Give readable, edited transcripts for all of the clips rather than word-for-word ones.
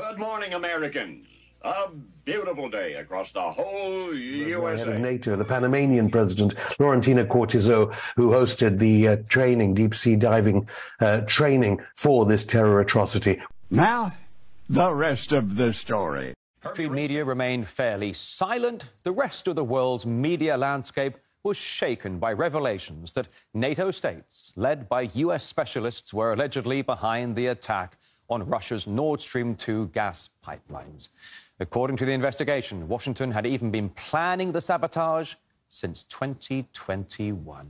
Good morning, Americans. A beautiful day across the whole USA. Head of NATO, the Panamanian president, Laurentina Cortizo, who hosted the deep sea diving training for this terror atrocity. Now, the rest of the story. Media remained fairly silent. The rest of the world's media landscape was shaken by revelations that NATO states, led by U.S. specialists, were allegedly behind the attack on Russia's Nord Stream 2 gas pipelines. According to the investigation, Washington had even been planning the sabotage since 2021.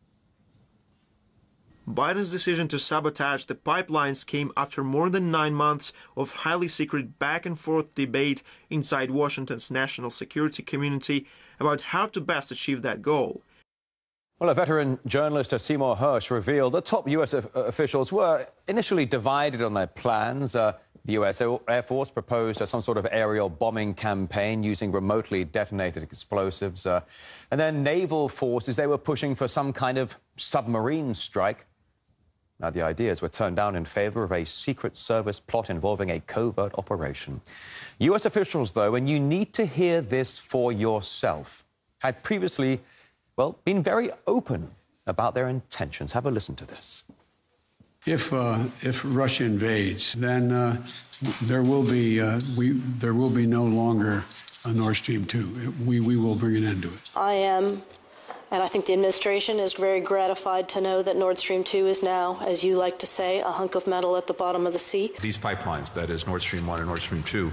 Biden's decision to sabotage the pipelines came after more than 9 months of highly secret back-and-forth debate inside Washington's national security community about how to best achieve that goal. Well, a veteran journalist, Seymour Hersh, revealed that top U.S. officials were initially divided on their plans. The U.S. Air Force proposed some sort of aerial bombing campaign using remotely detonated explosives. And then naval forces, they were pushing for some kind of submarine strike. Now, the ideas were turned down in favor of a Secret Service plot involving a covert operation. U.S. officials, though, and you need to hear this for yourself, had previously, well, been very open about their intentions. Have a listen to this. If Russia invades, then there will be no longer a Nord Stream 2. We will bring an end to it. I am, and I think the administration is very gratified to know that Nord Stream 2 is now, as you like to say, a hunk of metal at the bottom of the sea. These pipelines, that is Nord Stream 1 and Nord Stream 2,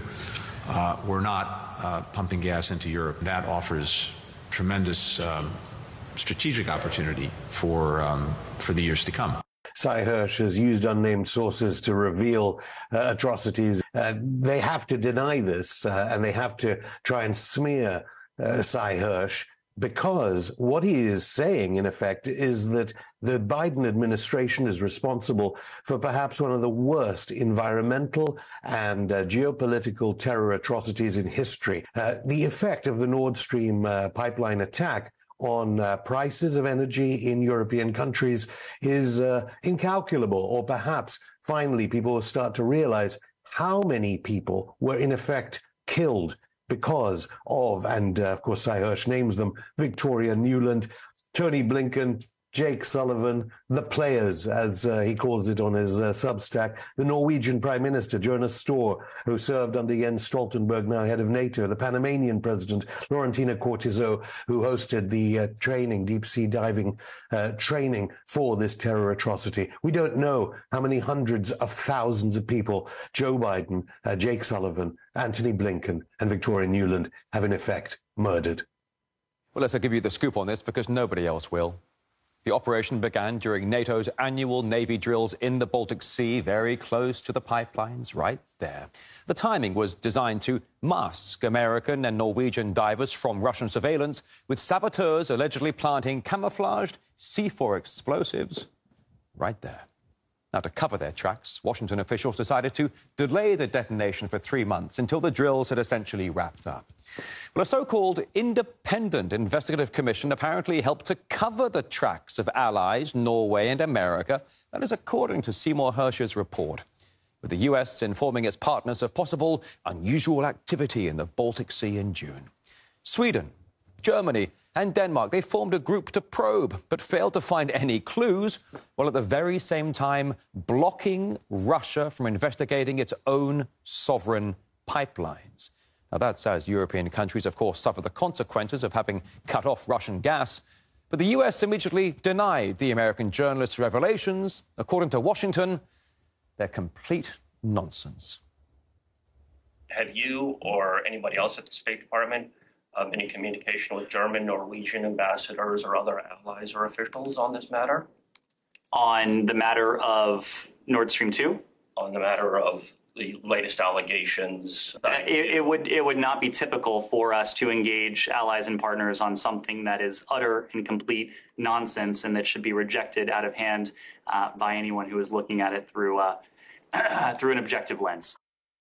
were not pumping gas into Europe. That offers tremendous strategic opportunity for the years to come. Sy Hersh has used unnamed sources to reveal atrocities. They have to deny this, and they have to try and smear Sy Hersh, because what he is saying, in effect, is that the Biden administration is responsible for perhaps one of the worst environmental and geopolitical terror atrocities in history. The effect of the Nord Stream pipeline attack on prices of energy in European countries is incalculable. Or perhaps, finally, people will start to realize how many people were, in effect, killed because of, and of course, Sy Hersh names them, Victoria Nuland, Tony Blinken, Jake Sullivan, the players, as he calls it on his Substack, the Norwegian Prime Minister, Jonas Støre, who served under Jens Stoltenberg, now head of NATO, the Panamanian president, Laurentina Cortizo, who hosted the deep sea diving training for this terror atrocity. We don't know how many hundreds of thousands of people Joe Biden, Jake Sullivan, Antony Blinken, and Victoria Nuland have in effect murdered. Well, let's give you the scoop on this because nobody else will. The operation began during NATO's annual Navy drills in the Baltic Sea, very close to the pipelines, right there. The timing was designed to mask American and Norwegian divers from Russian surveillance, with saboteurs allegedly planting camouflaged C4 explosives right there. Now, to cover their tracks, Washington officials decided to delay the detonation for 3 months until the drills had essentially wrapped up. Well, a so-called independent investigative commission apparently helped to cover the tracks of allies, Norway and America. That is according to Seymour Hersh's report, with the U.S. informing its partners of possible unusual activity in the Baltic Sea in June. Sweden, Germany and Denmark, they formed a group to probe, but failed to find any clues, while at the very same time blocking Russia from investigating its own sovereign pipelines. Now, that's as European countries, of course, suffer the consequences of having cut off Russian gas. But the U.S. immediately denied the American journalist's revelations. According to Washington, they're complete nonsense. Have you or anybody else at the State Department any communication with German, Norwegian ambassadors or other allies or officials on this matter? On the matter of Nord Stream 2? On the matter of the latest allegations? It would not be typical for us to engage allies and partners on something that is utter and complete nonsense and that should be rejected out of hand by anyone who is looking at it through an objective lens.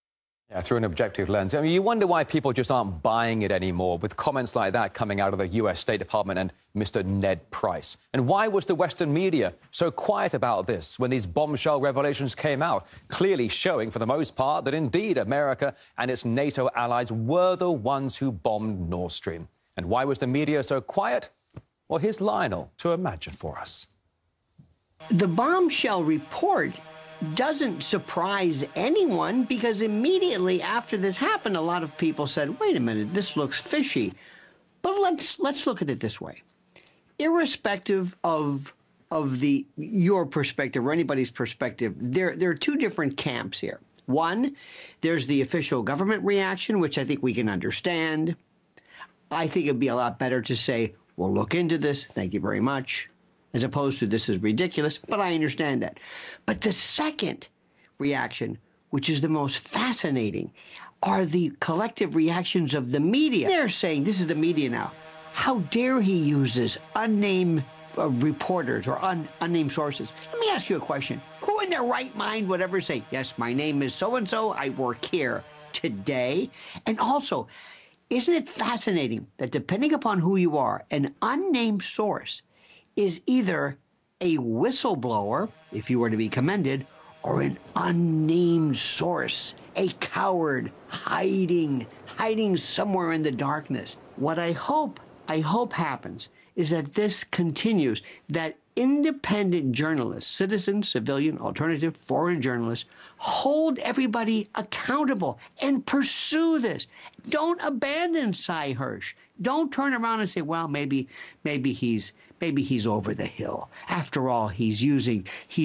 Yeah, through an objective lens. I mean, you wonder why people just aren't buying it anymore, with comments like that coming out of the US State Department and Mr. Ned Price. And why was the Western media so quiet about this when these bombshell revelations came out, clearly showing, for the most part, that indeed America and its NATO allies were the ones who bombed Nord Stream? And why was the media so quiet? Well, here's Lionel to imagine for us. The bombshell report doesn't surprise anyone because immediately after this happened, a lot of people said, wait a minute, this looks fishy. But let's look at it this way. Irrespective of your perspective or anybody's perspective, there are two different camps here. One, there's the official government reaction, which I think we can understand. I think it'd be a lot better to say, we'll look into this, thank you very much, as opposed to this is ridiculous, but I understand that. But the second reaction, which is the most fascinating, are the collective reactions of the media. They're saying, this is the media now, how dare he use this unnamed reporters or unnamed sources. Let me ask you a question. Who in their right mind would ever say, yes, my name is so-and-so, I work here today? And also, isn't it fascinating that depending upon who you are, an unnamed source is either a whistleblower, if you were to be commended, or an unnamed source, a coward hiding somewhere in the darkness. What I hope happens is that this continues, that independent journalists, citizen, civilian, alternative, foreign journalists, hold everybody accountable and pursue this. Don't abandon Cy Hirsch. Don't turn around and say, well, maybe he's over the hill. After all, he's using,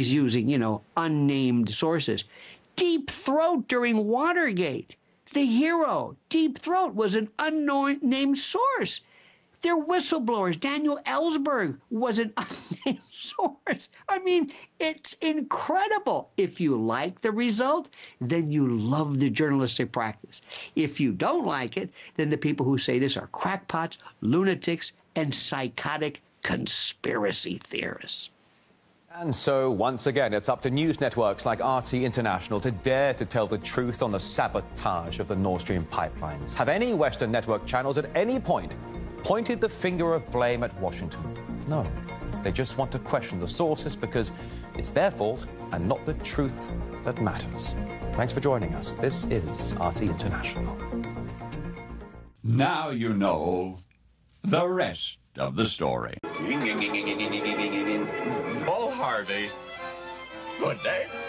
unnamed sources. Deep Throat during Watergate. The hero, Deep Throat, was an unnamed source. They're whistleblowers. Daniel Ellsberg was an unnamed source. I mean, it's incredible. If you like the result, then you love the journalistic practice. If you don't like it, then the people who say this are crackpots, lunatics, and psychotic conspiracy theorists. And so, once again, it's up to news networks like RT International to dare to tell the truth on the sabotage of the Nord Stream pipelines. Have any Western network channels at any point pointed the finger of blame at Washington? No. They just want to question the sources because it's their fault and not the truth that matters. Thanks for joining us. This is RT International. Now you know the rest of the story. Paul Harvey. Good day.